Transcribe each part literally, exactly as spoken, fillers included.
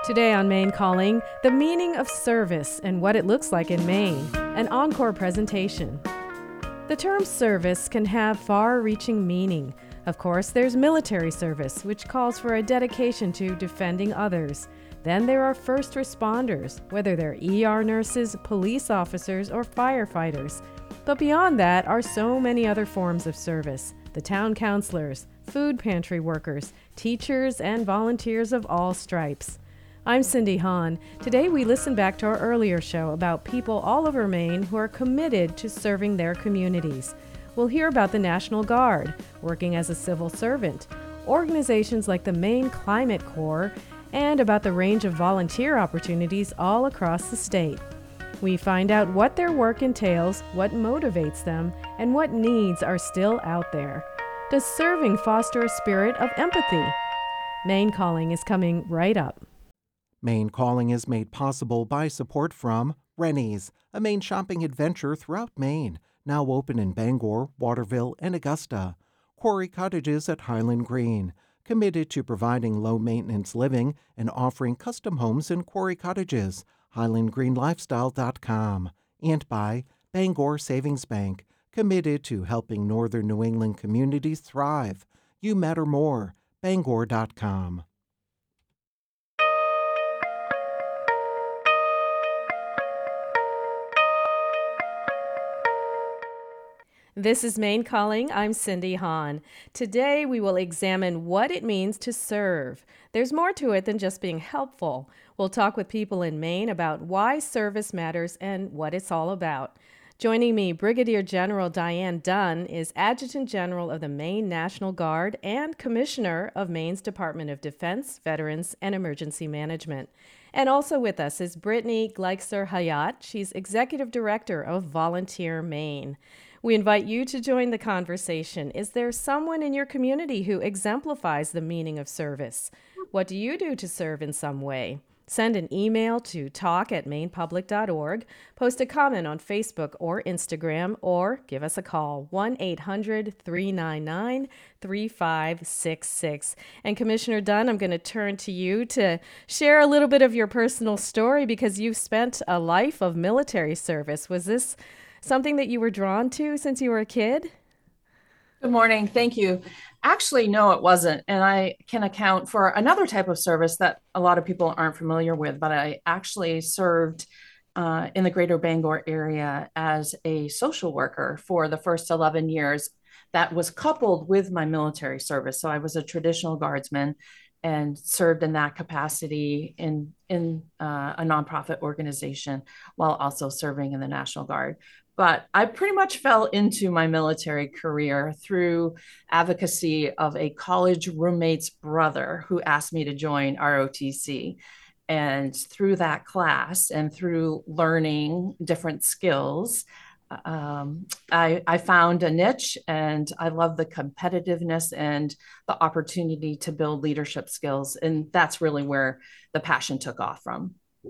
Today on Maine Calling, the meaning of service and what it looks like in Maine, an encore presentation. The term service can have far-reaching meaning. Of course, there's military service, which calls for a dedication to defending others. Then there are first responders, whether they're E R nurses, police officers, or firefighters. But beyond that are so many other forms of service. The town councilors, food pantry workers, teachers, and volunteers of all stripes. I'm Cindy Hahn. Today we listen back to our earlier show about people all over Maine who are committed to serving their communities. We'll hear about the National Guard, working as a civil servant, organizations like the Maine Climate Corps, and about the range of volunteer opportunities all across the state. We find out what their work entails, what motivates them, and what needs are still out there. Does serving foster a spirit of empathy? Maine Calling is coming right up. Maine Calling is made possible by support from Rennie's, a Maine shopping adventure throughout Maine, now open in Bangor, Waterville, and Augusta. Quarry Cottages at Highland Green, committed to providing low-maintenance living and offering custom homes in Quarry Cottages, highland green lifestyle dot com. And by Bangor Savings Bank, committed to helping northern New England communities thrive. You matter more, bangor dot com. This is Maine Calling. I'm Cindy Hahn. Today we will examine what it means to serve. There's more to it than just being helpful. We'll talk with people in Maine about why service matters and what it's all about. Joining me, Brigadier General Diane Dunn is Adjutant General of the Maine National Guard and Commissioner of Maine's Department of Defense, Veterans, and Emergency Management. And also with us is Brittany Gleichser Hayat. She's Executive Director of Volunteer Maine. We invite you to join the conversation. Is there someone in your community who exemplifies the meaning of service? What do you do to serve in some way? Send an email to talk at maine public dot org, post a comment on Facebook or Instagram, or give us a call, one eight hundred three nine nine three five six six. And Commissioner Dunn, I'm going to turn to you to share a little bit of your personal story because you've spent a life of military service. Was this something that you were drawn to since you were a kid? Good morning. Thank you. Actually, no, it wasn't. And I can account for another type of service that a lot of people aren't familiar with, but I actually served uh, in the greater Bangor area as a social worker for the first eleven years. That was coupled with my military service. So I was a traditional guardsman and served in that capacity in, in uh, a nonprofit organization while also serving in the National Guard. But I pretty much fell into my military career through advocacy of a college roommate's brother who asked me to join R O T C. And through that class and through learning different skills, um, I, I found a niche, and I love the competitiveness and the opportunity to build leadership skills. And that's really where the passion took off from.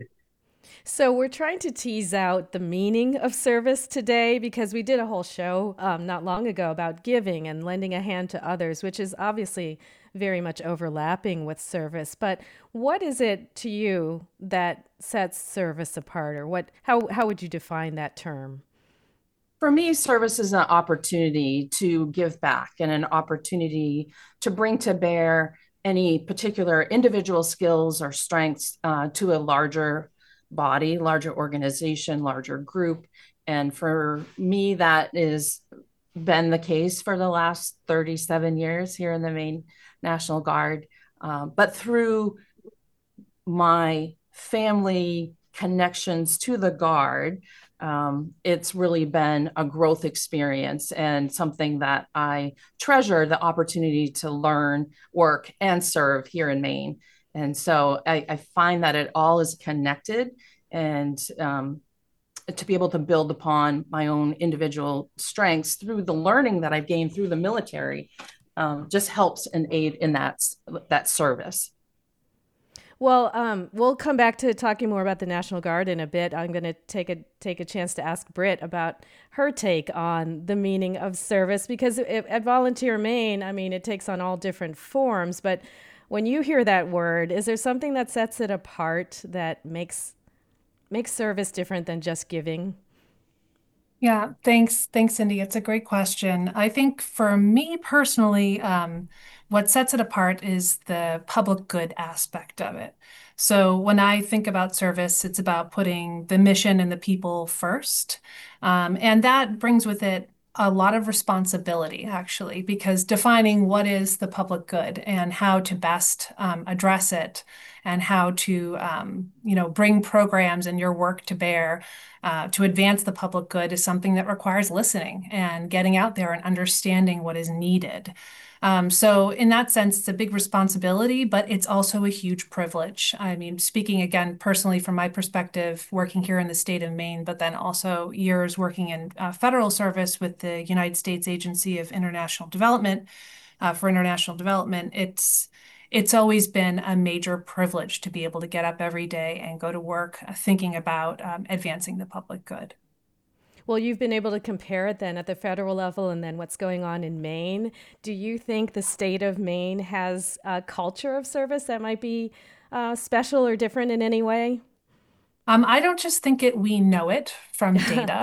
So we're trying to tease out the meaning of service today because we did a whole show um, not long ago about giving and lending a hand to others, which is obviously very much overlapping with service. But what is it to you that sets service apart, or what? How how would you define that term? For me, service is an opportunity to give back and an opportunity to bring to bear any particular individual skills or strengths uh, to a larger body, larger organization, larger group. And for me, that has been the case for the last thirty-seven years here in the Maine National Guard. Uh, but through my family connections to the Guard, um, it's really been a growth experience and something that I treasure, the opportunity to learn, work, and serve here in Maine. And so I, I find that it all is connected, and um, to be able to build upon my own individual strengths through the learning that I've gained through the military um, just helps and aid in that, that service. Well, um, we'll come back to talking more about the National Guard in a bit. I'm going to take a take a chance to ask Britt about her take on the meaning of service, because at Volunteer Maine, I mean, it takes on all different forms, but When you hear that word, is there something that sets it apart that makes makes service different than just giving? Yeah, thanks. Thanks, Cindy. It's a great question. I think for me personally, um, what sets it apart is the public good aspect of it. So when I think about service, it's about putting the mission and the people first. Um, and that brings with it a lot of responsibility, actually, because defining what is the public good and how to best um, address it and how to, um, you know, bring programs and your work to bear uh, to advance the public good is something that requires listening and getting out there and understanding what is needed. Um, so in that sense, it's a big responsibility, but it's also a huge privilege. I mean, speaking again personally from my perspective, working here in the state of Maine, but then also years working in uh, federal service with the United States Agency of International Development uh, for International Development, it's it's always been a major privilege to be able to get up every day and go to work uh, thinking about um, advancing the public good. Well, you've been able to compare it then at the federal level and then what's going on in Maine. Do you think the state of Maine has a culture of service that might be uh, special or different in any way? Um, I don't just think it, we know it from data.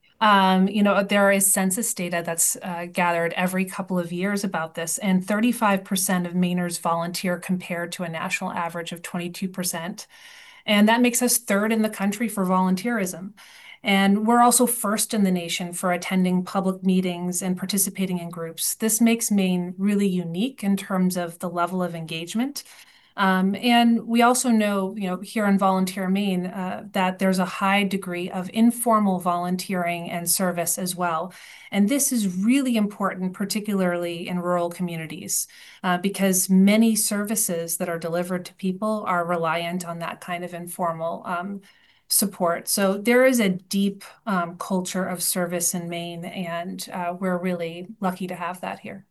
Um, you know, there is census data that's uh, gathered every couple of years about this, and thirty-five percent of Mainers volunteer compared to a national average of twenty-two percent. And that makes us third in the country for volunteerism. And we're also first in the nation for attending public meetings and participating in groups. This makes Maine really unique in terms of the level of engagement. Um, and we also know, you know, here in Volunteer Maine, uh, that there's a high degree of informal volunteering and service as well. And this is really important, particularly in rural communities, uh, because many services that are delivered to people are reliant on that kind of informal um, support. So there is a deep um, culture of service in Maine, and uh, we're really lucky to have that here.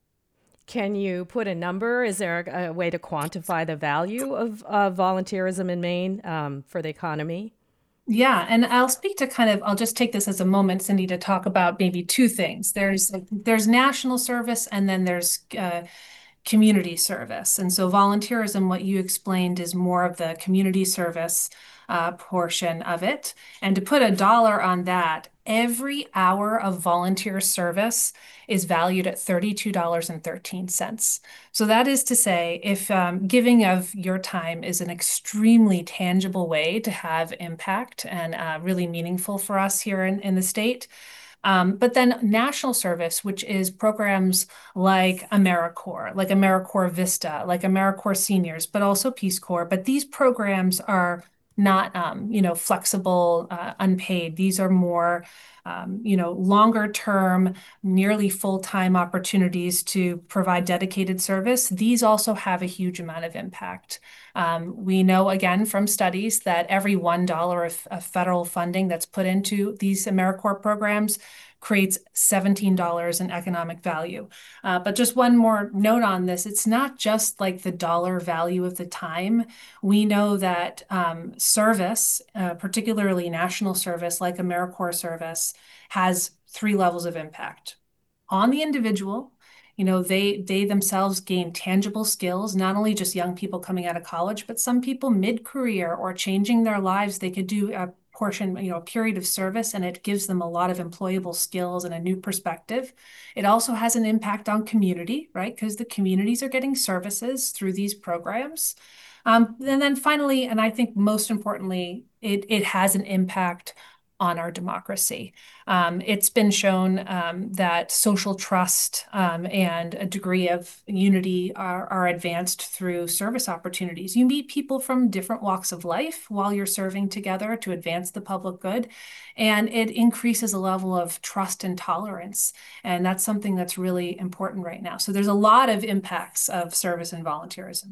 Can you put a number? Is there a, a way to quantify the value of uh, volunteerism in Maine um, for the economy? Yeah, and I'll speak to kind of, I'll just take this as a moment, Cindy, to talk about maybe two things. There's there's national service and then there's uh, community service. And so volunteerism, what you explained, is more of the community service uh, portion of it. And to put a dollar on that, every hour of volunteer service is valued at thirty-two dollars and thirteen cents. So that is to say, if um, giving of your time is an extremely tangible way to have impact and uh, really meaningful for us here in, in the state, um, but then national service, which is programs like AmeriCorps, like AmeriCorps Vista, like AmeriCorps Seniors, but also Peace Corps. But these programs are not, um, you know, flexible, uh, unpaid. These are more, um, you know, longer term, nearly full-time opportunities to provide dedicated service. These also have a huge amount of impact. Um, we know, again, from studies that every one dollar of, of federal funding that's put into these AmeriCorps programs creates seventeen dollars in economic value. Uh, but just one more note on this, it's not just like the dollar value of the time. We know that um, service, uh, particularly national service like AmeriCorps service, has three levels of impact. On the individual, you know, they they themselves gain tangible skills, not only just young people coming out of college, but some people mid-career or changing their lives. They could do a portion, you know, a period of service, and it gives them a lot of employable skills and a new perspective. It also has an impact on community, right? Because the communities are getting services through these programs. Um, and then finally, and I think most importantly, it, it has an impact on our democracy. Um, it's been shown um, that social trust um, and a degree of unity are, are advanced through service opportunities. You meet people from different walks of life while you're serving together to advance the public good, and it increases a level of trust and tolerance. And that's something that's really important right now. So there's a lot of impacts of service and volunteerism.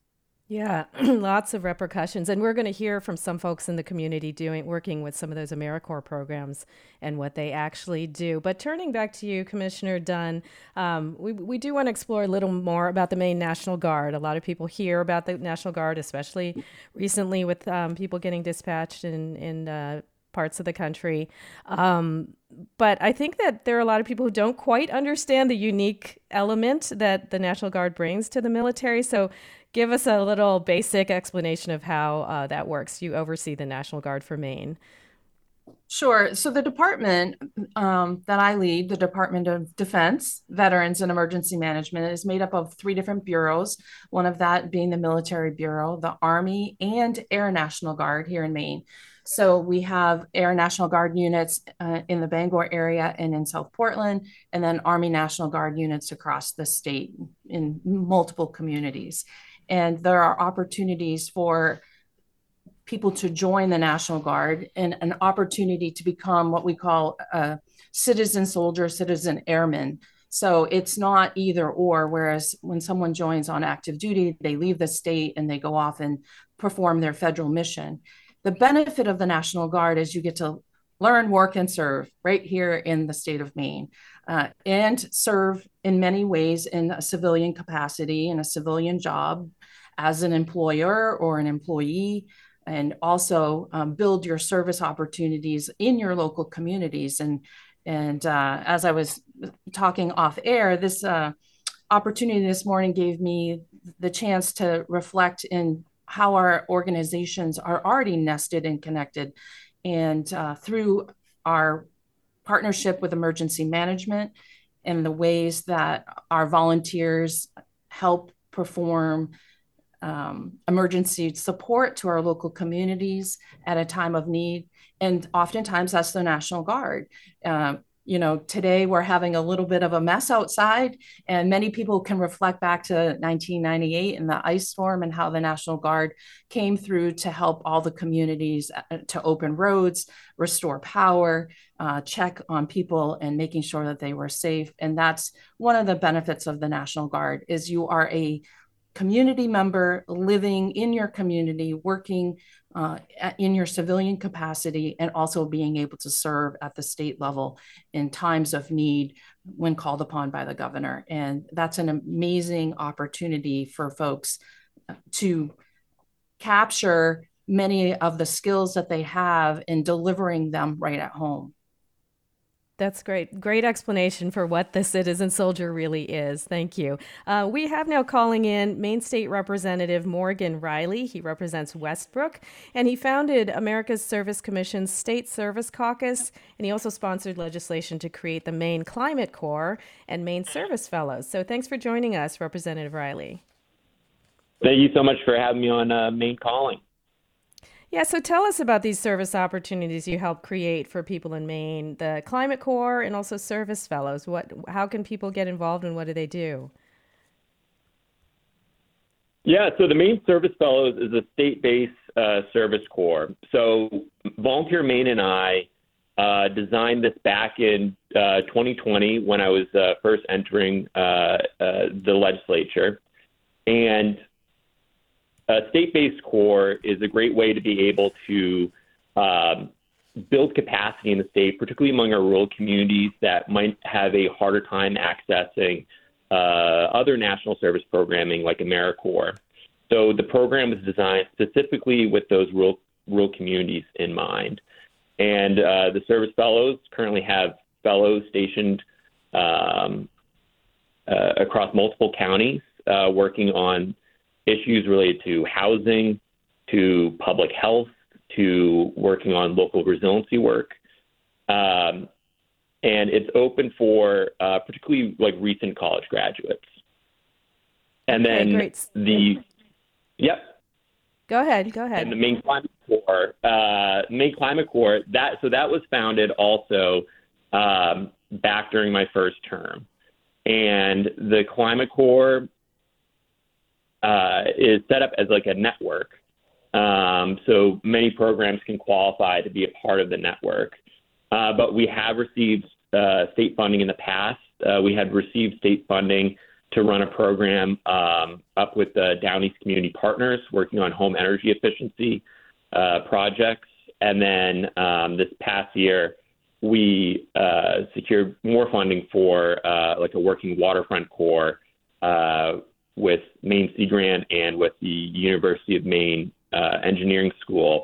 Yeah, lots of repercussions. And we're going to hear from some folks in the community doing working with some of those AmeriCorps programs and what they actually do. But turning back to you, Commissioner Dunn, um, we, we do want to explore a little more about the Maine National Guard. A lot of people hear about the National Guard, especially recently with um, people getting dispatched in, in uh, parts of the country. Um, but I think that there are a lot of people who don't quite understand the unique element that the National Guard brings to the military. So give us a little basic explanation of how uh, that works. You oversee the National Guard for Maine. Sure. So the department um, that I lead, the Department of Defense, Veterans and Emergency Management, is made up of three different bureaus, one of that being the Military Bureau, the Army, and Air National Guard here in Maine. So we have Air National Guard units uh, in the Bangor area and in South Portland, and then Army National Guard units across the state in multiple communities. And there are opportunities for people to join the National Guard and an opportunity to become what we call a citizen soldier, citizen airman. So it's not either or, whereas when someone joins on active duty, they leave the state and they go off and perform their federal mission. The benefit of the National Guard is you get to learn, work, and serve right here in the state of Maine, uh, and serve in many ways in a civilian capacity, in a civilian job as an employer or an employee, and also um, build your service opportunities in your local communities. And, and uh, as I was talking off air, this uh, opportunity this morning gave me the chance to reflect in how our organizations are already nested and connected. And uh, through our partnership with emergency management and the ways that our volunteers help perform Um, emergency support to our local communities at a time of need. And oftentimes that's the National Guard. Uh, you know, today we're having a little bit of a mess outside, and many people can reflect back to nineteen ninety-eight and the ice storm and how the National Guard came through to help all the communities to open roads, restore power, uh, check on people and making sure that they were safe. And that's one of the benefits of the National Guard is you are a community member living in your community, working uh, in your civilian capacity, and also being able to serve at the state level in times of need when called upon by the governor. And that's an amazing opportunity for folks to capture many of the skills that they have in delivering them right at home. That's great. Great explanation for what the citizen soldier really is. Thank you. Uh, we have now calling in Maine State Representative Morgan Riley. He represents Westbrook, and he founded America's Service Commission's State Service Caucus, and he also sponsored legislation to create the Maine Climate Corps and Maine Service Fellows. So thanks for joining us, Representative Riley. Thank you so much for having me on uh, Maine Calling. Yeah, so tell us about these service opportunities you help create for people in Maine, the Climate Corps and also Service Fellows. What, how can people get involved and what do they do? Yeah, so the Maine Service Fellows is a state-based uh, service corps. So Volunteer Maine and I uh, designed this back in uh, twenty twenty when I was uh, first entering uh, uh, the legislature. And a state-based corps is a great way to be able to um, build capacity in the state, particularly among our rural communities that might have a harder time accessing uh, other national service programming like AmeriCorps. So the program was designed specifically with those rural, rural communities in mind. And uh, the Service Fellows currently have fellows stationed um, uh, across multiple counties uh, working on issues related to housing, to public health, to working on local resiliency work. Um, and it's open for uh, particularly like recent college graduates. And okay, then great. the, yep. Go ahead, go ahead. And the Maine Climate Corps, uh, Maine Climate Corps, that, so that was founded also um, back during my first term. And the Climate Corps Uh, is set up as like a network. Um, so many programs can qualify to be a part of the network. Uh, but we have received uh, state funding in the past. Uh, we had received state funding to run a program um, up with the Down East Community Partners working on home energy efficiency uh, projects. And then um, this past year, we uh, secured more funding for uh, like a working waterfront corps uh, with Maine Sea Grant and with the University of Maine uh, Engineering School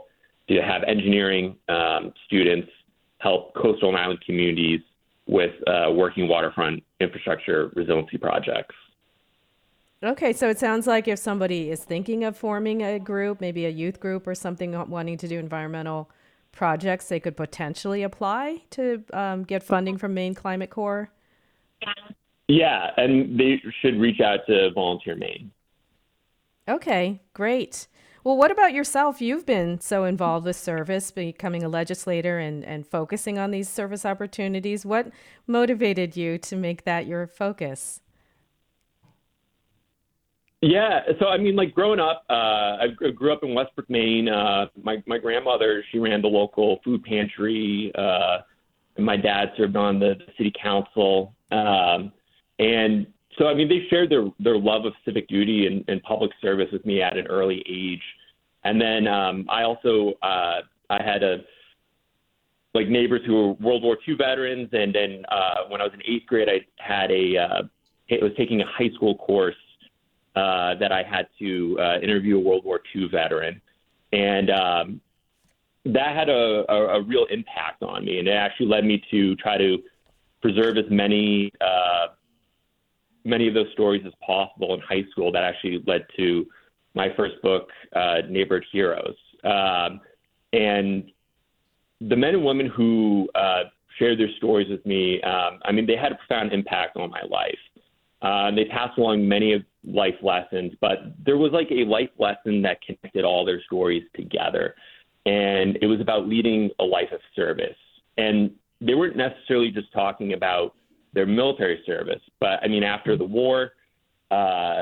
to have engineering um, students help coastal and island communities with uh, working waterfront infrastructure resiliency projects. Okay, so it sounds like if somebody is thinking of forming a group, maybe a youth group or something, wanting to do environmental projects, they could potentially apply to um, get funding from Maine Climate Corps. Yeah, and they should reach out to Volunteer Maine. Okay, great. Well, what about yourself? You've been so involved with service, becoming a legislator and, and focusing on these service opportunities. What motivated you to make that your focus? Yeah, so I mean, like growing up, uh, I grew up in Westbrook, Maine. Uh, my my grandmother, she ran the local food pantry, uh, and my dad served on the, the city council. Um, and so, I mean, they shared their their love of civic duty and, and public service with me at an early age. And then um, I also uh, I had a like neighbors who were World War Two veterans, and then uh, when I was in eighth grade, I had a uh, I was taking a high school course. Uh, that I had to uh, interview a World War Two veteran. And um, that had a, a, a real impact on me. And it actually led me to try to preserve as many, uh, many of those stories as possible in high school. That actually led to my first book, uh, Neighborhood Heroes. Um, and the men and women who uh, shared their stories with me, um, I mean, they had a profound impact on my life. Uh, they passed along many of life lessons, but there was like a life lesson that connected all their stories together. And it was about leading a life of service. And they weren't necessarily just talking about their military service, but I mean, after the war, uh,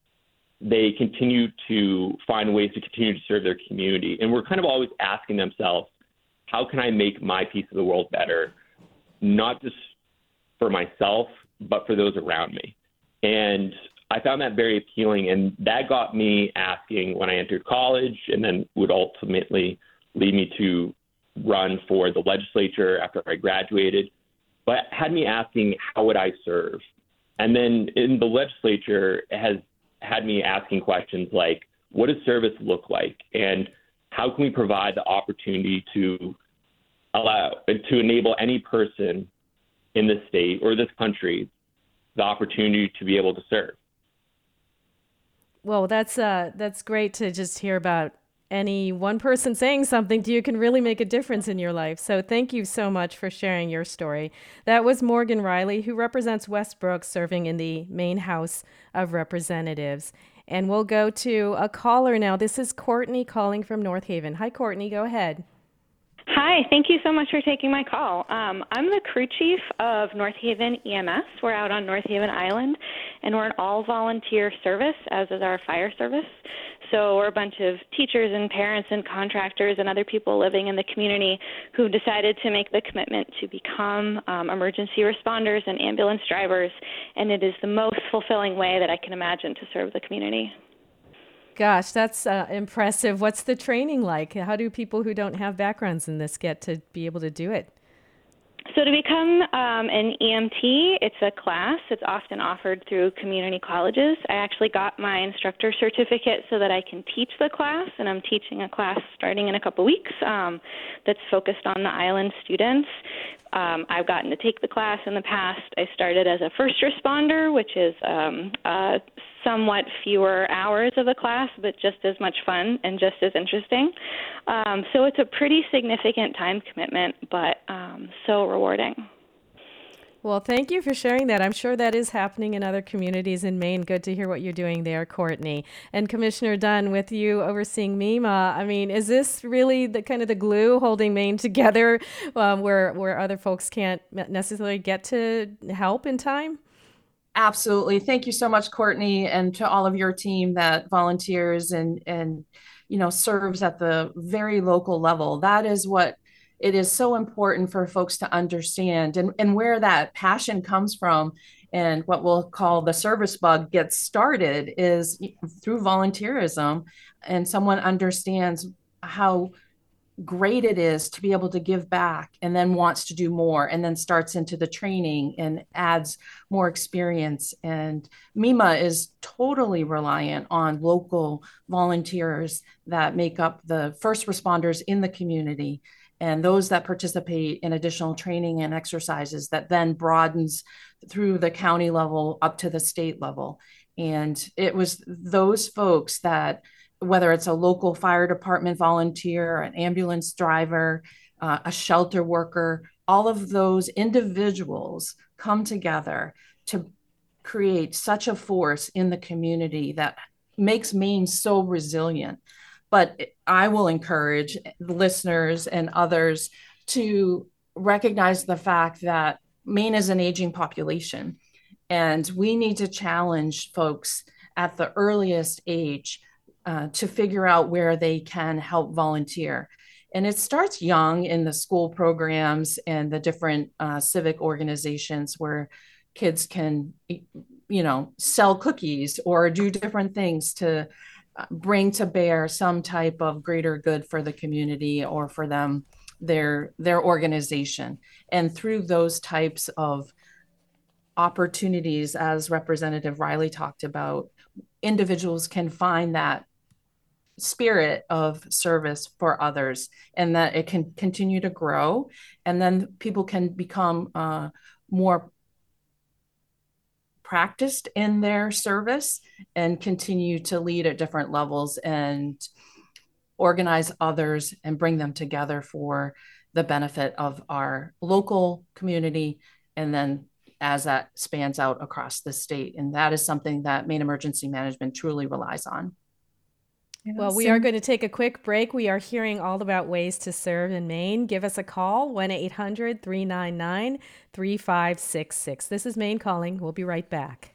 they continued to find ways to continue to serve their community. And we're kind of always asking themselves, how can I make my piece of the world better? Not just for myself, but for those around me. And I found that very appealing, and that got me asking when I entered college, and then would ultimately lead me to run for the legislature after I graduated, but had me asking, how would I serve? And then in the legislature, it has had me asking questions like, what does service look like? And how can we provide the opportunity to allow, to enable any person in this state or this country the opportunity to be able to serve? Well, that's uh, that's great to just hear about any one person saying something to you can really make a difference in your life. So thank you so much for sharing your story. That was Morgan Riley, who represents Westbrook, serving in the Maine House of Representatives. And we'll go to a caller now. This is Courtney calling from North Haven. Hi, Courtney. Go ahead. Hi, thank you so much for taking my call. Um, I'm the crew chief of North Haven E M S. We're out on North Haven Island, and we're an all-volunteer service, as is our fire service. So we're a bunch of teachers and parents and contractors and other people living in the community who decided to make the commitment to become um, emergency responders and ambulance drivers, and it is the most fulfilling way that I can imagine to serve the community. Gosh, that's uh, impressive. What's the training like? How do people who don't have backgrounds in this get to be able to do it? So to become um, an E M T, it's a class. It's often offered through community colleges. I actually got my instructor certificate so that I can teach the class, and I'm teaching a class starting in a couple weeks um, that's focused on the island students. Um, I've gotten to take the class in the past. I started as a first responder, which is um, uh, somewhat fewer hours of a class, but just as much fun and just as interesting. Um, so it's a pretty significant time commitment, but um, so rewarding. Well, thank you for sharing that. I'm sure that is happening in other communities in Maine. Good to hear what you're doing there, Courtney. And Commissioner Dunn, with you overseeing MEMA, I mean, is this really the kind of the glue holding Maine together, um, where where other folks can't necessarily get to help in time? Absolutely. Thank you so much, Courtney, and to all of your team that volunteers and and you know serves at the very local level. That is what it is so important for folks to understand, and, and where that passion comes from and what we'll call the service bug gets started is through volunteerism, and someone understands how great it is to be able to give back and then wants to do more and then starts into the training and adds more experience. And MEMA is totally reliant on local volunteers that make up the first responders in the community and those that participate in additional training and exercises that then broadens through the county level up to the state level. And it was those folks that, whether it's a local fire department volunteer, an ambulance driver, uh, a shelter worker, all of those individuals come together to create such a force in the community that makes Maine so resilient. But I will encourage listeners and others to recognize the fact that Maine is an aging population, and we need to challenge folks at the earliest age uh, to figure out where they can help volunteer. And it starts young in the school programs and the different uh, civic organizations where kids can, you know, sell cookies or do different things to bring to bear some type of greater good for the community or for them, their their organization. And through those types of opportunities, as Representative Riley talked about, individuals can find that spirit of service for others and that it can continue to grow. And then people can become uh, more practiced in their service and continue to lead at different levels and organize others and bring them together for the benefit of our local community, and then as that spans out across the state. And that is something that Maine Emergency Management truly relies on. Well, we are going to take a quick break. We are hearing all about ways to serve in Maine. Give us a call, one eight hundred three nine nine three five six six. This is Maine Calling. We'll be right back.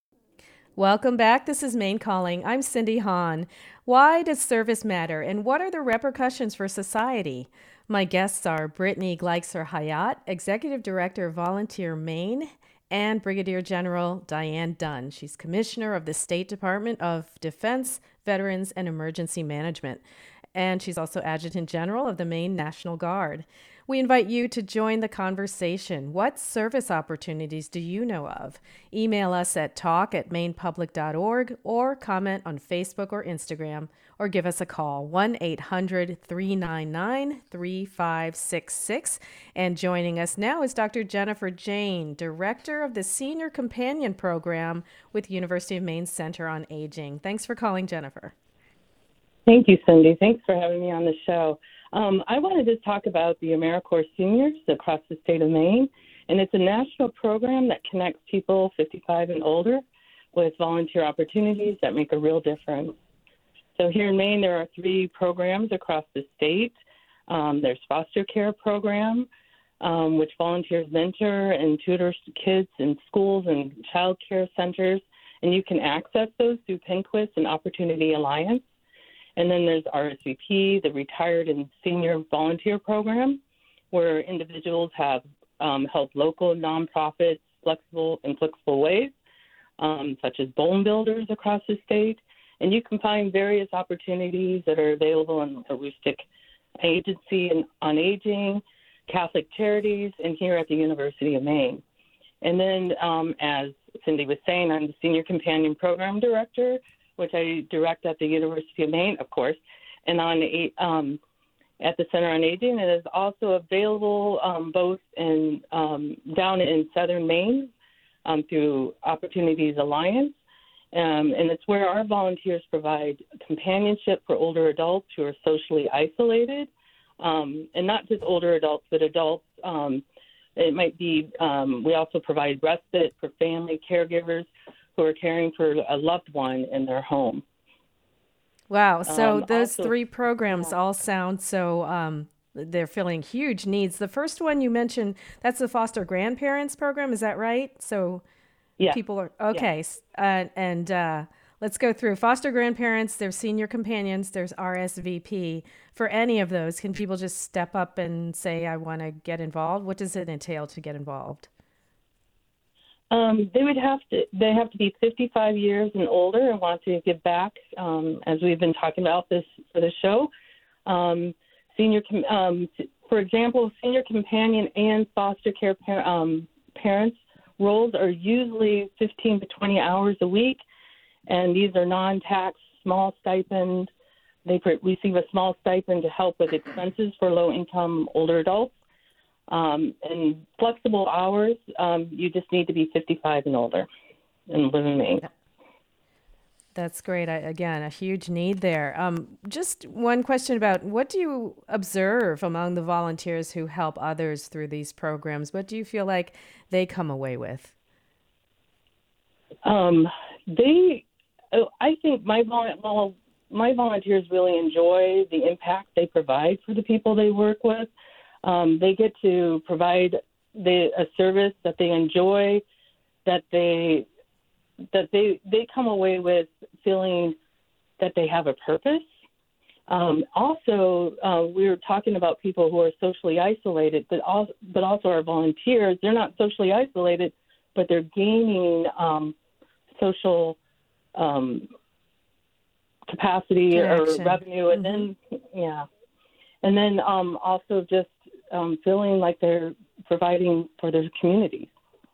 Welcome back. This is Maine Calling. I'm Cindy Hahn. Why does service matter, and what are the repercussions for society? My guests are Brittany Gleichser Hayat, Executive Director of Volunteer Maine, and Brigadier General Diane Dunn. She's Commissioner of the State Department of Defense, Veterans, and Emergency Management. And she's also Adjutant General of the Maine National Guard. We invite you to join the conversation. What service opportunities do you know of? Email us at talk at maine public dot org or comment on Facebook or Instagram, or give us a call, one eight hundred three nine nine three five six six. And joining us now is Doctor Jennifer Jane, Director of the Senior Companion Program with University of Maine Center on Aging. Thanks for calling, Jennifer. Thank you, Cindy. Thanks for having me on the show. Um, I wanted to talk about the AmeriCorps Seniors across the state of Maine, and it's a national program that connects people fifty-five and older with volunteer opportunities that make a real difference. So here in Maine, there are three programs across the state. Um, there's foster care program, um, which volunteers mentor and tutors kids in schools and child care centers, and you can access those through PennQuist and Opportunity Alliance. And then there's R S V P, the Retired and Senior Volunteer Program, where individuals have um, helped local nonprofits flexible in flexible ways, um, such as bone builders across the state. And you can find various opportunities that are available in the Aroostook Agency on Aging, Catholic Charities, and here at the University of Maine. And then, um, as Cindy was saying, I'm the Senior Companion Program Director, which I direct at the University of Maine, of course, and on um, at the Center on Aging. It is also available um, both in um, down in southern Maine um, through Opportunities Alliance, um, and it's where our volunteers provide companionship for older adults who are socially isolated, um, and not just older adults, but adults. Um, it might be. Um, we also provide respite for family caregivers who are caring for a loved one in their home. Wow. So um, those also, three programs yeah. all sound so, um, they're filling huge needs. The first one you mentioned, that's the foster grandparents program. Is that right? So yeah. people are, okay. Yeah. Uh, and uh, let's go through foster grandparents, there's senior companions, there's R S V P. For any of those, can people just step up and say, I want to get involved? What does it entail to get involved? Um, they would have to. They have to be fifty-five years and older and want to give back. Um, as we've been talking about this for the show, um, senior, um, for example, senior companion and foster care par- um, parents roles are usually fifteen to twenty hours a week, and these are non-tax small stipend. They pr- receive a small stipend to help with expenses for low-income older adults. Um, and flexible hours, um, you just need to be fifty-five and older and live in Maine. That's great. I, again, a huge need there. Um, just one question about what do you observe among the volunteers who help others through these programs? What do you feel like they come away with? Um, they, I think my vol- my volunteers really enjoy the impact they provide for the people they work with. Um, they get to provide the, a service that they enjoy, that they that they they come away with feeling that they have a purpose. Um, also, uh, we were talking about people who are socially isolated, but also, but also our volunteers. They're not socially isolated, but they're gaining um, social um, capacity Connection. or revenue, and Mm-hmm. then yeah, and then um, also just um, feeling like they're providing for their communities.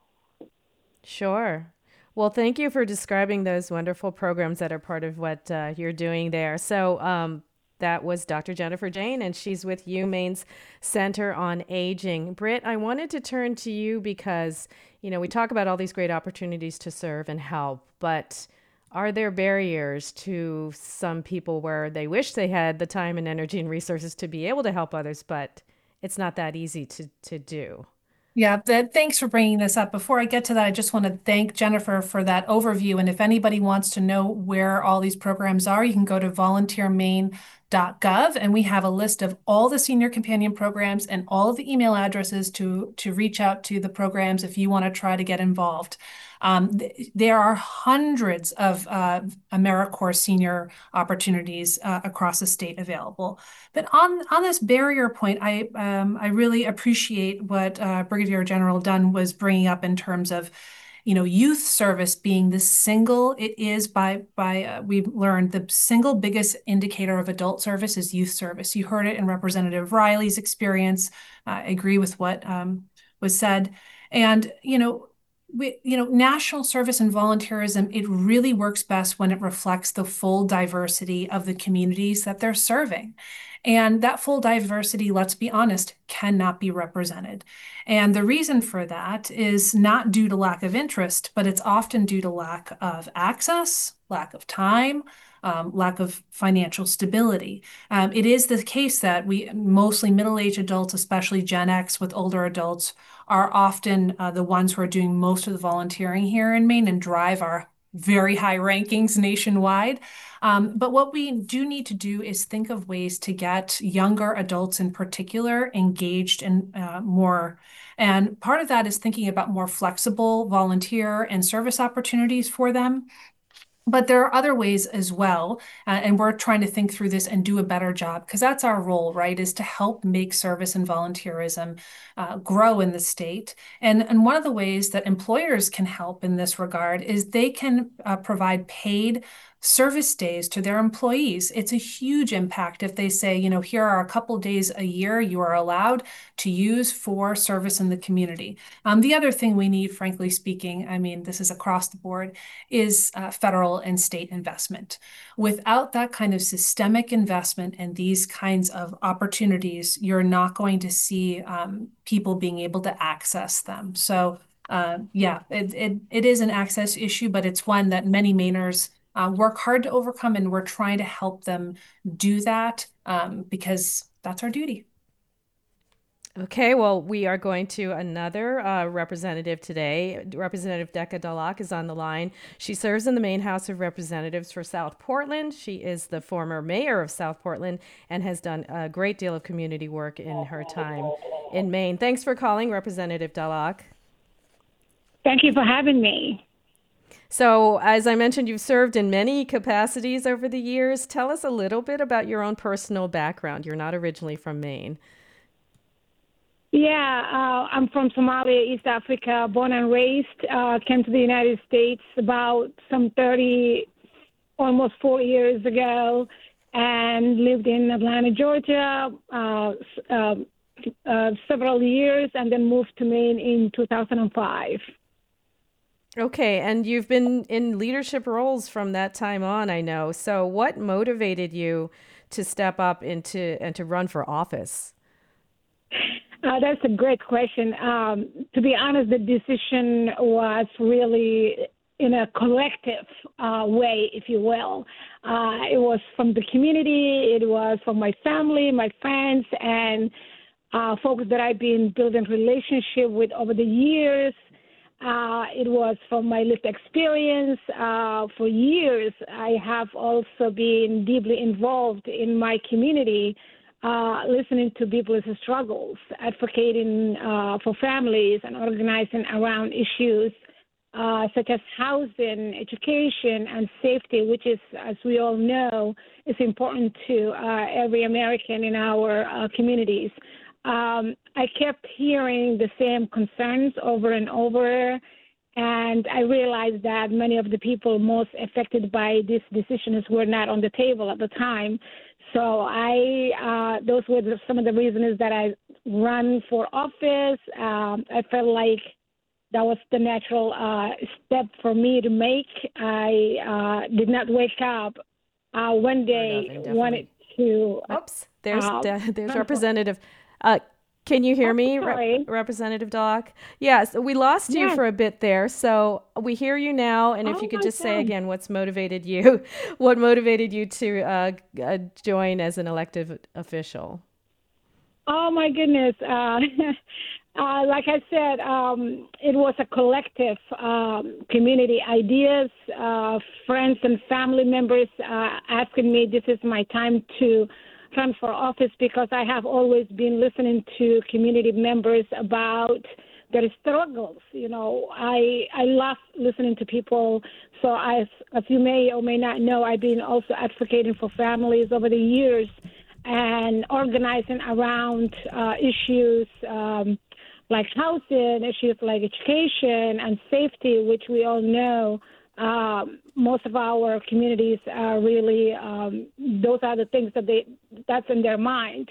Sure. Well, thank you for describing those wonderful programs that are part of what uh, you're doing there. So um, that was Doctor Jennifer Jane, and she's with UMaine's Center on Aging. Britt, I wanted to turn to you because, you know, we talk about all these great opportunities to serve and help, but are there barriers to some people where they wish they had the time and energy and resources to be able to help others, but it's not that easy to, to do? Yeah, that, thanks for bringing this up. Before I get to that, I just want to thank Jennifer for that overview. And if anybody wants to know where all these programs are, you can go to volunteer maine dot gov, and we have a list of all the senior companion programs and all of the email addresses to, to reach out to the programs if you want to try to get involved. Um, th- there are hundreds of uh, AmeriCorps senior opportunities uh, across the state available. But on, on this barrier point, I um, I really appreciate what uh, Brigadier General Dunn was bringing up in terms of, you know, youth service being the single, it is by, by uh, we've learned the single biggest indicator of adult service is youth service. You heard it in Representative Riley's experience. Uh, I agree with what um, was said. And, you know, we, you know, national service and volunteerism, it really works best when it reflects the full diversity of the communities that they're serving. And that full diversity, let's be honest, cannot be represented. And the reason for that is not due to lack of interest, but it's often due to lack of access, lack of time, um, lack of financial stability. Um, it is the case that we, mostly middle-aged adults, especially Gen X with older adults, are often uh, the ones who are doing most of the volunteering here in Maine and drive our very high rankings nationwide. Um, but what we do need to do is think of ways to get younger adults in particular engaged and uh, more. And part of that is thinking about more flexible volunteer and service opportunities for them. But there are other ways as well, uh, and we're trying to think through this and do a better job, because that's our role, right, is to help make service and volunteerism uh, grow in the state. And, and one of the ways that employers can help in this regard is they can uh, provide paid service days to their employees. It's a huge impact if they say, you know, here are a couple days a year you are allowed to use for service in the community. Um, the other thing we need, frankly speaking, I mean, this is across the board, is uh, federal and state investment. Without that kind of systemic investment and these kinds of opportunities, you're not going to see um, people being able to access them. So uh, yeah, it, it, it is an access issue, but it's one that many Mainers Uh, work hard to overcome, and we're trying to help them do that um, because that's our duty. Okay, well, we are going to another uh, representative today. Representative Decca Dulac is on the line. She serves in the Maine House of Representatives for South Portland. She is the former mayor of South Portland and has done a great deal of community work in her time in Maine. Thanks for calling, Representative Dulac. Thank you for having me. So, as I mentioned, you've served in many capacities over the years. Tell us a little bit about your own personal background. You're not originally from Maine. Yeah, uh, I'm from Somalia, East Africa, born and raised. Uh, came to the United States about some thirty, almost four years ago. and lived in Atlanta, Georgia, uh, uh, uh, several years, and then moved to Maine in two thousand five. Okay, and you've been in leadership roles from that time on, I know. So what motivated you to step up into and to run for office? Uh, that's a great question. Um, to be honest, the decision was really in a collective uh, way, if you will. Uh, it was from the community, it was from my family, my friends, and uh, folks that I've been building relationship with over the years. Uh, it was from my lived experience. Uh, for years, I have also been deeply involved in my community, uh, listening to people's struggles, advocating uh, for families, and organizing around issues uh, such as housing, education, and safety, which is, as we all know, is important to uh, every American in our uh, communities. Um, I kept hearing the same concerns over and over, and I realized that many of the people most affected by these decisions were not on the table at the time. So I, uh, those were the, some of the reasons that I ran for office. Um, I felt like that was the natural uh, step for me to make. I uh, did not wake up uh, one day Nothing, wanted to. Uh, Oops, there's uh, de- there's Representative. Uh, can you hear Oh, me, sorry. Rep- Representative Doc? Yes, we lost you Yes. for a bit there, so we hear you now. And if Oh you could my just say God. again, what's motivated you? What motivated you to uh, g- uh, join as an elected official? Oh my goodness. Uh, uh, like I said, um, it was a collective um, community ideas, uh, friends and family members uh, asking me, this is my time to run for office, because I have always been listening to community members about their struggles. You know, I I love listening to people. So as, as you may or may not know, I've been also advocating for families over the years and organizing around uh, issues um, like housing, issues like education and safety, which we all know um, most of our communities are really, um, those are the things that they, that's in their mind.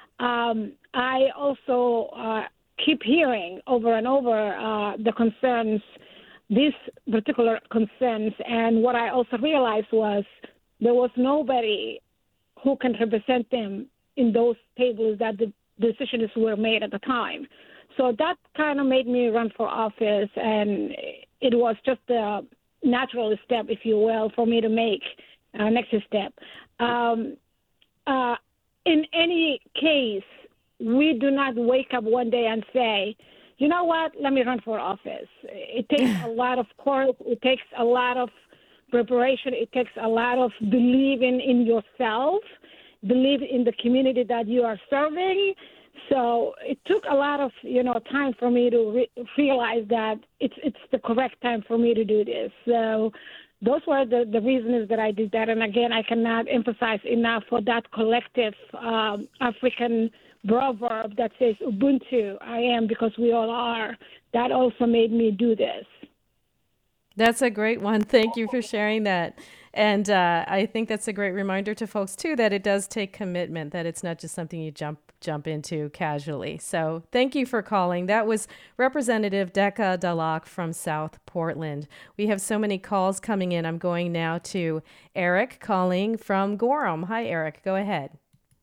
Um, I also uh, keep hearing over and over uh, the concerns, these particular concerns, and what I also realized was there was nobody who can represent them in those tables that the decisions were made at the time. So that kind of made me run for office, and it was just a natural step, if you will, for me to make uh, next step. Um, uh, in any case, we do not wake up one day and say, you know what, let me run for office. It takes a lot of courage. It takes a lot of preparation. It takes a lot of believing in yourself, believe in the community that you are serving. So it took a lot of, you know, time for me to re- realize that it's it's the correct time for me to do this. So those were the, the reasons that I did that. And again, I cannot emphasize enough for that collective um, African proverb that says Ubuntu, I am because we all are. That also made me do this. That's a great one. Thank you for sharing that. And uh, I think that's a great reminder to folks too that it does take commitment, that it's not just something you jump jump into casually. So thank you for calling. That was Representative Decca Dalak from South Portland. We have so many calls coming in. I'm going now to Eric calling from Gorham. Hi, Eric. Go ahead.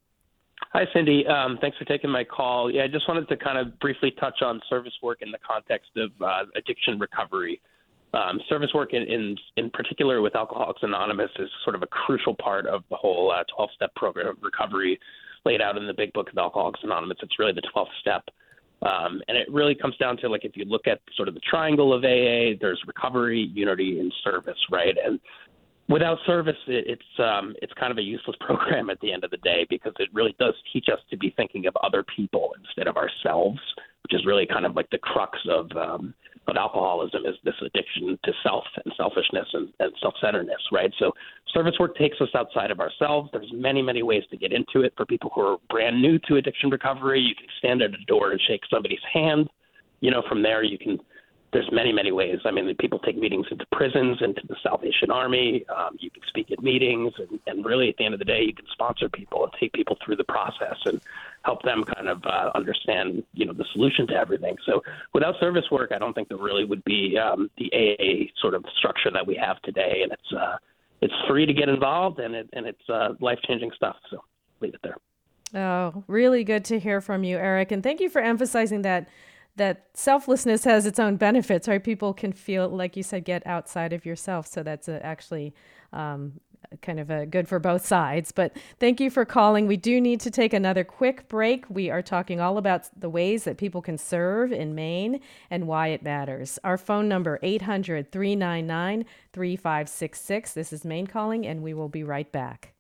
Hi, Cindy. Um, thanks for taking my call. Yeah, I just wanted to kind of briefly touch on service work in the context of uh, addiction recovery. Um, service work in, in in particular with Alcoholics Anonymous is sort of a crucial part of the whole uh, twelve-step program of recovery laid out in the big book of Alcoholics Anonymous. It's really the twelfth step. Um, and it really comes down to, like, if you look at sort of the triangle of A A, there's recovery, unity, and service, right? And without service, it, it's um, it's kind of a useless program at the end of the day, because it really does teach us to be thinking of other people instead of ourselves, which is really kind of like the crux of um, of alcoholism, is this addiction to self and selfishness and, and self-centeredness, right? So service work takes us outside of ourselves. There's many, many ways to get into it. For people who are brand new to addiction recovery, you can stand at a door and shake somebody's hand. You know, from there you can there's many, many ways. I mean, people take meetings into prisons, into the Salvation Army. Um, you can speak at meetings, and, and really, at the end of the day, you can sponsor people and take people through the process and help them kind of uh, understand, you know, the solution to everything. So, without service work, I don't think there really would be um, the A A sort of structure that we have today. And it's uh, it's free to get involved, and it and it's uh, life changing stuff. So, leave it there. Oh, really good to hear from you, Eric, and thank you for emphasizing that. that selflessness has its own benefits, right? People can feel, like you said, get outside of yourself. So that's a, actually um, kind of a good for both sides. But thank you for calling. We do need to take another quick break. We are talking all about the ways that people can serve in Maine and why it matters. Our phone number, eight hundred, three nine nine, three five six six. This is Maine Calling, and we will be right back.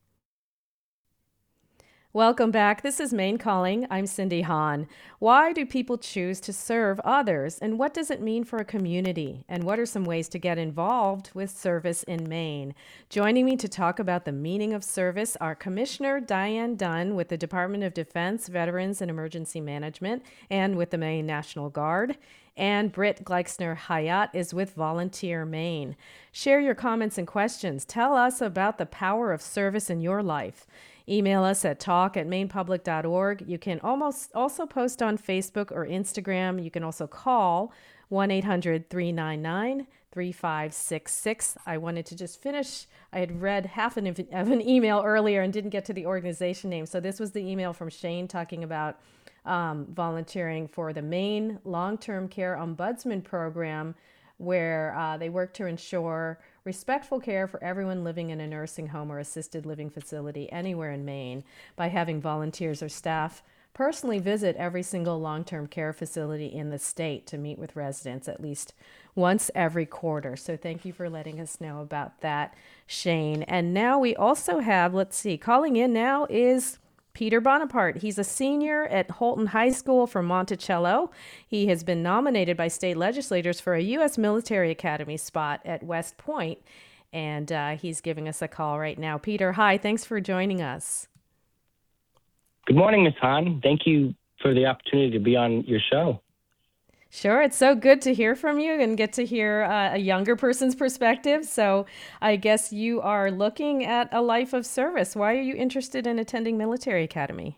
Welcome back. This is Maine Calling. I'm Cindy Hahn. Why do people choose to serve others, and what does it mean for a community? And what are some ways to get involved with service in Maine? Joining me to talk about the meaning of service are Commissioner Diane Dunn with the Department of Defense, Veterans and Emergency Management, and with the Maine National Guard. And Britt Gleixner-Hyatt is with Volunteer Maine. Share your comments and questions. Tell us about the power of service in your life. Email us at talk at maine public dot org. You can almost also post on Facebook or Instagram. You can also call one eight hundred, three nine nine, three five six six. I wanted to just finish. I had read half an, of an email earlier and didn't get to the organization name. So this was the email from Shane talking about um, volunteering for the Maine Long-Term Care Ombudsman Program, where uh, they work to ensure respectful care for everyone living in a nursing home or assisted living facility anywhere in Maine by having volunteers or staff personally visit every single long-term care facility in the state to meet with residents at least once every quarter. So thank you for letting us know about that, Shane. And now we also have, let's see, calling in now is Peter Bonaparte. He's a senior at Holton High School from Monticello. He has been nominated by state legislators for a U S Military Academy spot at West Point, and uh, he's giving us a call right now. Peter, hi. Thanks for joining us. Good morning, Miz Hahn. Thank you for the opportunity to be on your show. Sure. It's so good to hear from you and get to hear uh, a younger person's perspective. So I guess you are looking at a life of service. Why are you interested in attending military academy?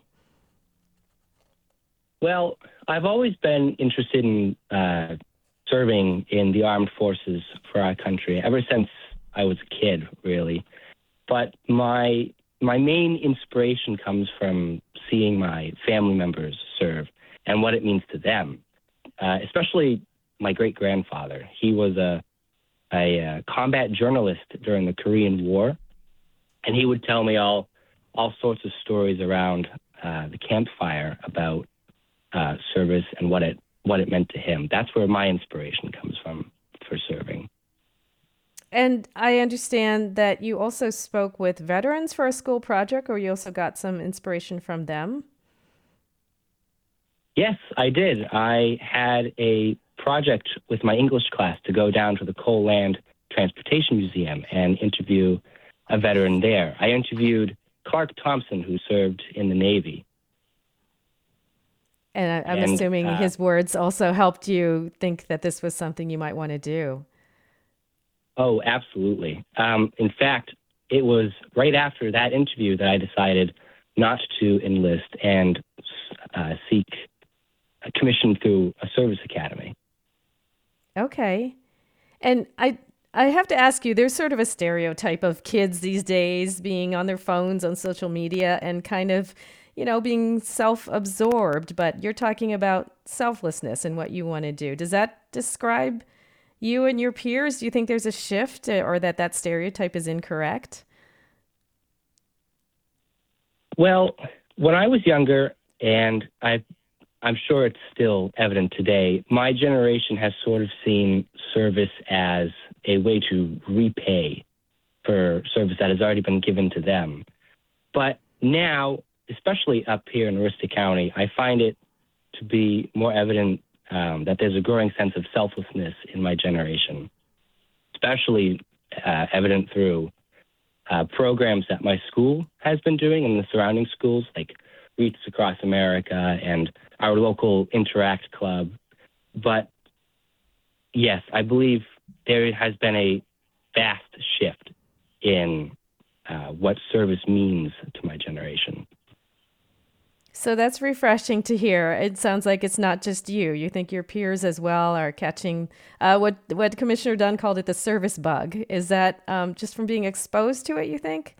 Well, I've always been interested in uh, serving in the armed forces for our country ever since I was a kid, really. But my my main inspiration comes from seeing my family members serve and what it means to them. Uh, especially my great-grandfather. He was a, a, a combat journalist during the Korean War, and he would tell me all all sorts of stories around uh, the campfire about uh, service and what it what it meant to him. That's where my inspiration comes from for serving. And I understand that you also spoke with veterans for a school project, or you also got some inspiration from them. Yes, I did. I had a project with my English class to go down to the Coal Land Transportation Museum and interview a veteran there. I interviewed Clark Thompson, who served in the Navy. And I, I'm and, assuming uh, his words also helped you think that this was something you might want to do. Oh, absolutely. Um, in fact, it was right after that interview that I decided not to enlist and uh, seek a commission through a service academy. Okay. And I I have to ask you, there's sort of a stereotype of kids these days being on their phones, on social media, and kind of, you know, being self-absorbed, but you're talking about selflessness and what you want to do. Does that describe you and your peers? Do you think there's a shift, or that that stereotype is incorrect? Well, when I was younger, and I I'm sure it's still evident today, my generation has sort of seen service as a way to repay for service that has already been given to them. But now, especially up here in Aroostook County, I find it to be more evident um, that there's a growing sense of selflessness in my generation, especially uh, evident through uh, programs that my school has been doing in the surrounding schools, like Wreaths Across America and our local Interact Club. But yes, I believe there has been a vast shift in uh, what service means to my generation. So that's refreshing to hear. It sounds like it's not just you. You think your peers as well are catching uh, what what Commissioner Dunn called it the service bug. Is that um, just from being exposed to it, you think?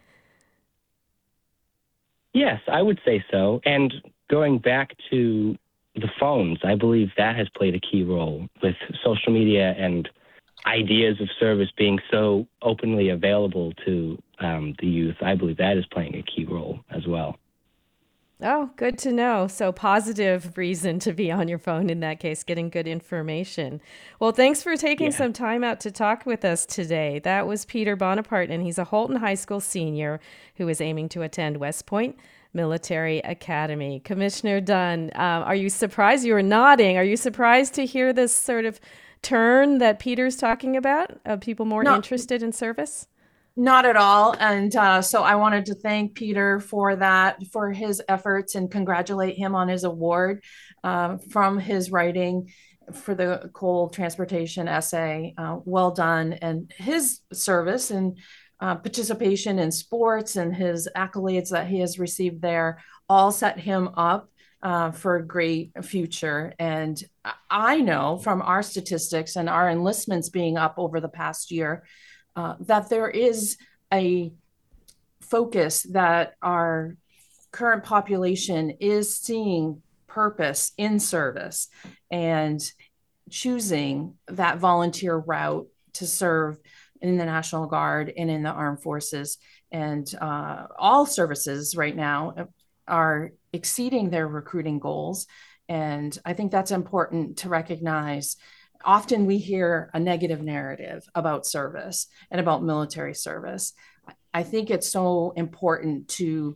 Yes, I would say so. And going back to the phones, I believe that has played a key role with social media and ideas of service being so openly available to um, the youth. I believe that is playing a key role as well. Oh, good to know. So positive reason to be on your phone in that case, getting good information. Well, thanks for taking Yeah. some time out to talk with us today. That was Peter Bonaparte, and he's a Holton High School senior who is aiming to attend West Point Military Academy. Commissioner Dunn, um, are you surprised? You were nodding. Are you surprised to hear this sort of turn that Peter's talking about of people more No. interested in service? Not at all. And uh, so I wanted to thank Peter for that, for his efforts, and congratulate him on his award uh, from his writing for the coal transportation essay. Uh, well done. And his service and uh, participation in sports and his accolades that he has received there all set him up uh, for a great future. And I know from our statistics and our enlistments being up over the past year, Uh, that there is a focus that our current population is seeing purpose in service and choosing that volunteer route to serve in the National Guard and in the armed forces. And uh, all services right now are exceeding their recruiting goals. And I think that's important to recognize. Often we hear a negative narrative about service and about military service. I think it's so important to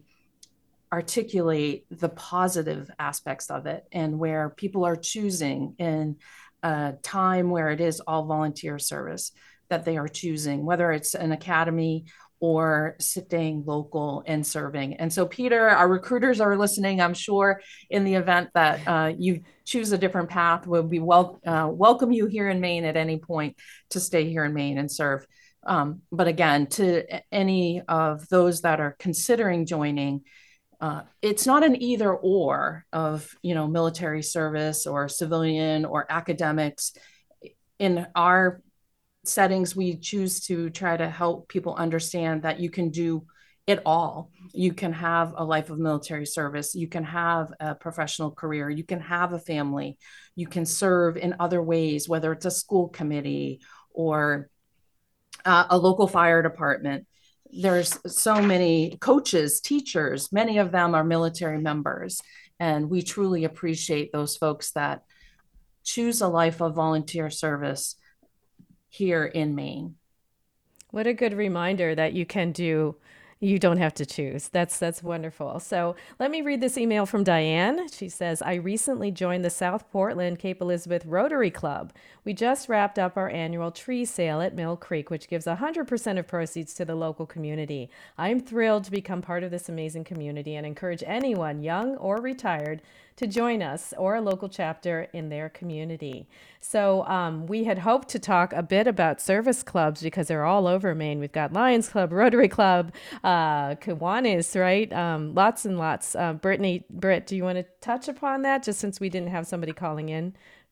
articulate the positive aspects of it and where people are choosing in a time where it is all volunteer service that they are choosing, whether it's an academy or staying local and serving. And so, Peter, our recruiters are listening, I'm sure, in the event that uh, you choose a different path, we'll be wel- uh, welcome you here in Maine at any point to stay here in Maine and serve. Um, but again, to any of those that are considering joining, uh, it's not an either or of, you know, military service or civilian or academics. In our settings, we choose to try to help people understand that you can do it all. You can have a life of military service. You can have a professional career. You can have a family. You can serve in other ways, whether it's a school committee or uh, a local fire department. There's so many coaches, teachers, many of them are military members. And we truly appreciate those folks that choose a life of volunteer service here in Maine. What a good reminder that you can do, you don't have to choose. That's that's wonderful. So let me read this email from Diane. She says, I recently joined the South Portland Cape Elizabeth Rotary Club. We just wrapped up our annual tree sale at Mill Creek, which gives one hundred percent of proceeds to the local community. I'm thrilled to become part of this amazing community and encourage anyone, young or retired, to join us or a local chapter in their community. So um, we had hoped to talk a bit about service clubs because they're all over Maine. We've got Lions Club, Rotary Club, uh, Kiwanis, right? Um, lots and lots. Uh, Brittany, Britt, do you want to touch upon that just since we didn't have somebody calling in?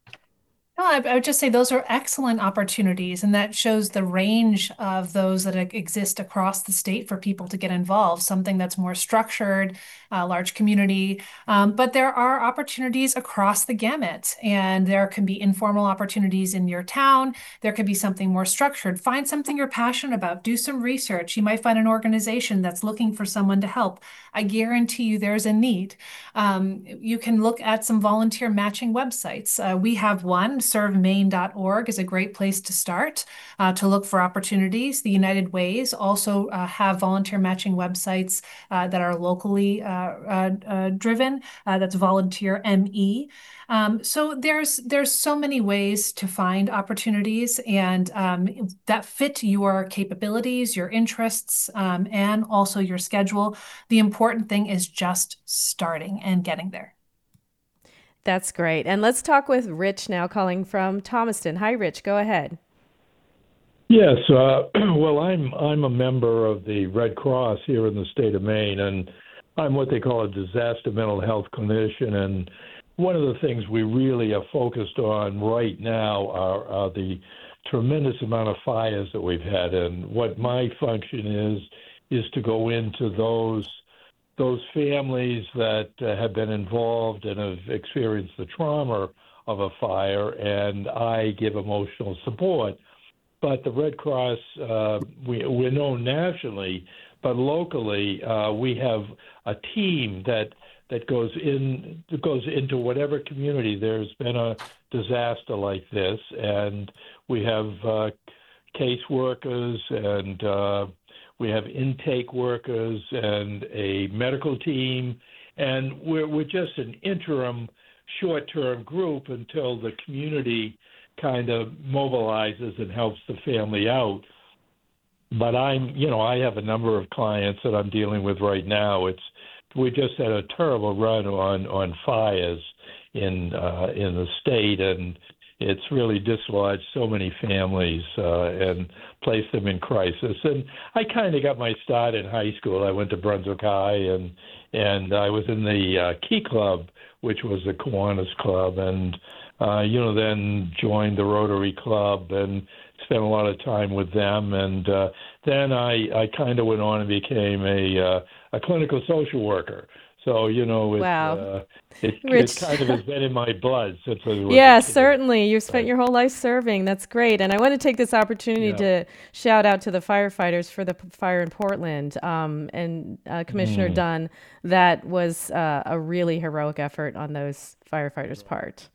No, I, I would just say those are excellent opportunities, and that shows the range of those that exist across the state for people to get involved, something that's more structured, a large community. Um, but there are opportunities across the gamut, and there can be informal opportunities in your town. There could be something more structured. Find something you're passionate about. Do some research. You might find an organization that's looking for someone to help. I guarantee you there's a need. Um, you can look at some volunteer matching websites. Uh, we have one. serve maine dot org is a great place to start uh, to look for opportunities. The United Ways also uh, have volunteer matching websites uh, that are locally uh, uh, uh, driven. Uh, that's Volunteer M E. Um, so there's there's so many ways to find opportunities and um, that fit your capabilities, your interests, um, and also your schedule. The important thing is just starting and getting there. That's great. And let's talk with Rich now, calling from Thomaston. Hi, Rich. Go ahead. Yes, uh, well, I'm I'm a member of the Red Cross here in the state of Maine, and I'm what they call a disaster mental health clinician. And one of the things we really are focused on right now are, are the tremendous amount of fires that we've had. And what my function is is to go into those those families that uh, have been involved and have experienced the trauma of a fire, and I give emotional support. But the Red Cross, uh, we, we're known nationally, but locally uh, we have a team that that goes in that goes into whatever community there's been a disaster like this, and we have uh, caseworkers, and uh, we have intake workers and a medical team, and we're we're just an interim, short-term group until the community kind of mobilizes and helps the family out. But I'm, you know, I have a number of clients that I'm dealing with right now. It's we just had a terrible run on on fires in uh, in the state, and it's really dislodged so many families uh, and placed them in crisis. And I kind of got my start in high school. I went to Brunswick High, and and I was in the uh, Key Club, which was the Kiwanis Club, and Uh, you know, then joined the Rotary Club and spent a lot of time with them. And uh, then I, I kind of went on and became a uh, a clinical social worker. So, you know, it, Wow. uh, it, Rich. it kind of has been in my blood since I was Yeah, a kid. certainly. You've spent Right. your whole life serving. That's great. And I want to take this opportunity Yeah. to shout out to the firefighters for the p- fire in Portland um, and uh, Commissioner Mm. Dunn. That was uh, a really heroic effort on those firefighters' part.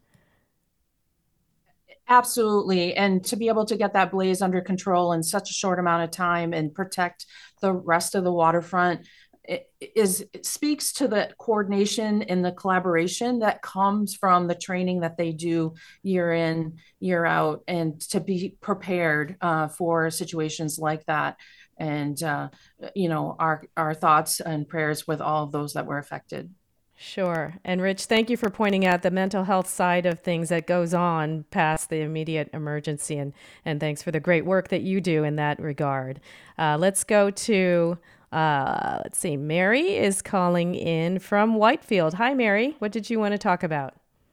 Absolutely. And to be able to get that blaze under control in such a short amount of time and protect the rest of the waterfront it is it speaks to the coordination and the collaboration that comes from the training that they do year in, year out, and to be prepared uh, for situations like that. And, uh, you know, our, our thoughts and prayers with all of those that were affected. Sure. And Rich, thank you for pointing out the mental health side of things that goes on past the immediate emergency. And, and thanks for the great work that you do in that regard. Uh, let's go to, uh, let's see, Mary is calling in from Whitefield. Hi, Mary. What did you want to talk about?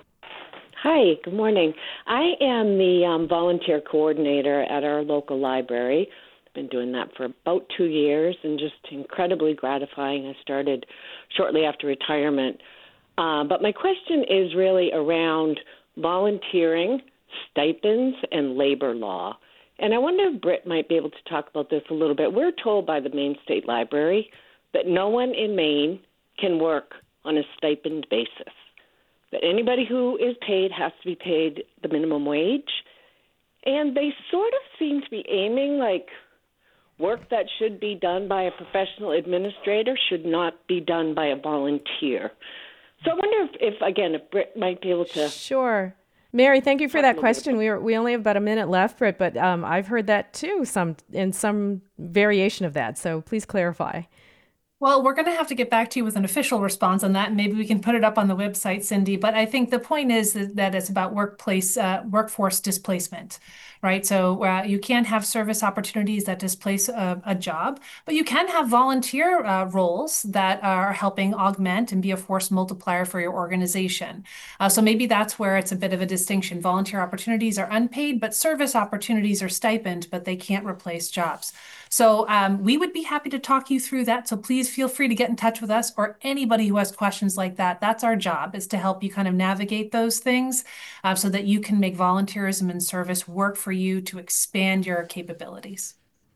Hi, good morning. I am the um, volunteer coordinator at our local library. Been doing that for about two years and just incredibly gratifying. I started shortly after retirement. Uh, but my question is really around volunteering, stipends, and labor law. And I wonder if Britt might be able to talk about this a little bit. We're told by the Maine State Library that no one in Maine can work on a stipend basis, that anybody who is paid has to be paid the minimum wage. And they sort of seem to be aiming like work that should be done by a professional administrator should not be done by a volunteer. So I wonder if, if again, if Britt might be able to... Sure. Mary, thank you for that question. We are, we only have about a minute left, Britt, but um, I've heard that too, some in some variation of that. So please clarify. Well, we're going to have to get back to you with an official response on that, and maybe we can put it up on the website, Cindy. But I think the point is that, that it's about workplace, uh, workforce displacement, right? So uh, you can have service opportunities that displace a, a job, but you can have volunteer uh, roles that are helping augment and be a force multiplier for your organization. Uh, so maybe that's where it's a bit of a distinction. Volunteer opportunities are unpaid, but service opportunities are stipend, but they can't replace jobs. So um, we would be happy to talk you through that. So please feel free to get in touch with us or anybody who has questions like that. That's our job, is to help you kind of navigate those things uh, so that you can make volunteerism and service work for you to expand your capabilities.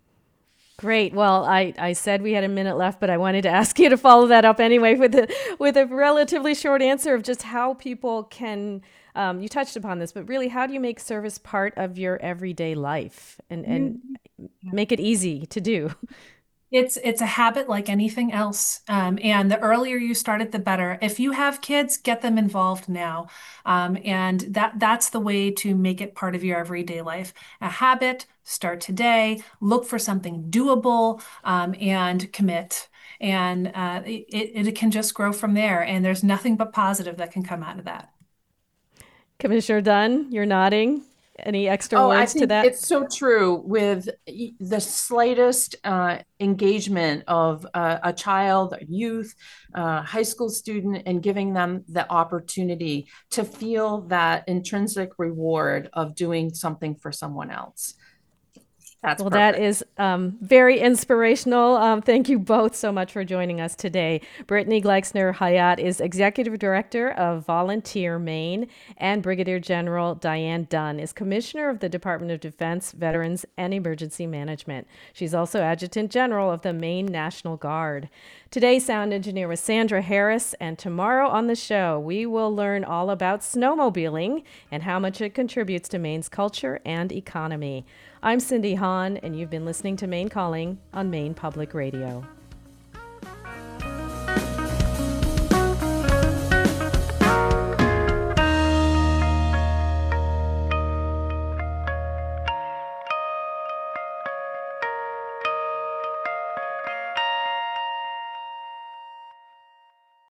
Great. Well, I, I said we had a minute left, but I wanted to ask you to follow that up anyway with a, with a relatively short answer of just how people can, um, you touched upon this, but really how do you make service part of your everyday life and, and mm-hmm. make it easy to do? It's it's a habit like anything else. Um, and the earlier you start it, the better. If you have kids, get them involved now. Um, and that that's the way to make it part of your everyday life. A habit, start today, look for something doable, um, and commit. And uh, it, it can just grow from there. And there's nothing but positive that can come out of that. Commissioner Dunn, you're nodding. Any extra Oh, I words think to that? it's so true. With the slightest uh, engagement of uh, a child, a youth, uh, high school student, and giving them the opportunity to feel that intrinsic reward of doing something for someone else. That's well, perfect. that is um, very inspirational. Um, thank you both so much for joining us today. Brittany Gleixner Hayat is Executive Director of Volunteer Maine, and Brigadier General Diane Dunn is Commissioner of the Department of Defense, Veterans, and Emergency Management. She's also Adjutant General of the Maine National Guard. Today's sound engineer was Sandra Harris, and tomorrow on the show, we will learn all about snowmobiling and how much it contributes to Maine's culture and economy. I'm Cindy Hahn, and you've been listening to Maine Calling on Maine Public Radio.